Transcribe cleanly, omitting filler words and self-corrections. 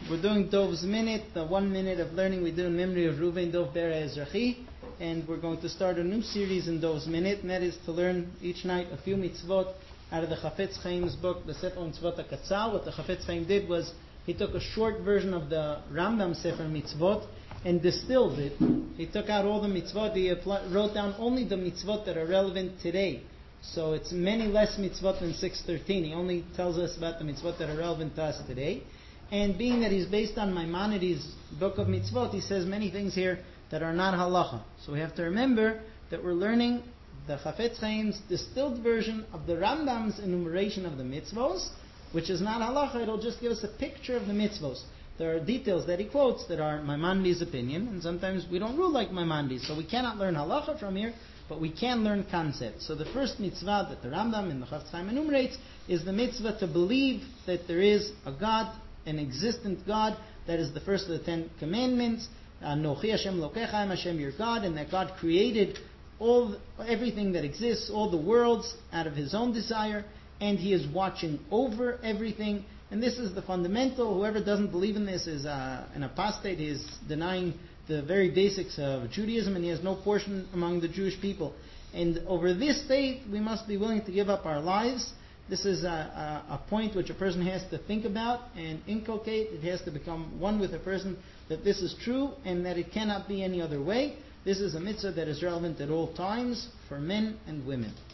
We're doing Dov's Minute, the 1 minute of learning we do in memory of Reuven Dov Bera Ezrachi. And we're going to start a new series in Dov's Minute, and that is to learn each night a few mitzvot out of the Chafetz Chaim's book, the Sefer Mitzvot HaKatzar. What the Chafetz Chaim did was he took a short version of the Rambam Sefer Mitzvot and distilled it. He took out all the mitzvot. He wrote down only the mitzvot that are relevant today. So it's many less mitzvot than 613. He only tells us about the mitzvot that are relevant to us today. And being that he's based on Maimonides' book of mitzvot, he says many things here that are not halacha. So we have to remember that we're learning the Chafetz Chaim's distilled version of the Rambam's enumeration of the mitzvos, which is not halacha. It'll just give us a picture of the mitzvos. There are details that he quotes that are Maimonides' opinion, and sometimes we don't rule like Maimonides, so we cannot learn halacha from here, but we can learn concepts. So the first mitzvah that the Rambam in the Chafetz Chaim enumerates is the mitzvah to believe that there is a God, an existent God. That is the first of the 10 commandments. Anochi Hashem Lokecha, I am Hashem your God, and that God created everything that exists, all the worlds, out of His own desire, and He is watching over everything. And this is the fundamental. Whoever doesn't believe in this is an apostate. He is denying the very basics of Judaism, and he has no portion among the Jewish people. And over this faith, we must be willing to give up our lives. This is a point which a person has to think about and inculcate. It has to become one with a person that this is true and that it cannot be any other way. This is a mitzvah that is relevant at all times for men and women.